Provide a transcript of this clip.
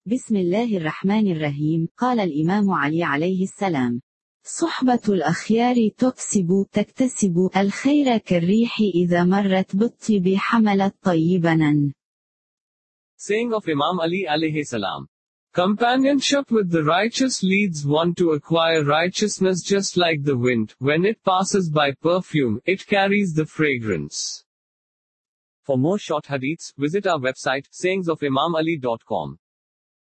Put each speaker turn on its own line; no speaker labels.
بسم الله الرحمن الرحيم. قال الإمام علي عليه السلام: صحبة الأخيار تكتسب الخير كالريح إذا مرت بالطيب حملت طيبنا.
Saying of Imam Ali alayhi salam. Companionship with the righteous leads one to acquire righteousness just like the wind. When it passes by perfume, it carries the fragrance. For more short hadiths, visit our website, sayingsofimamali.com.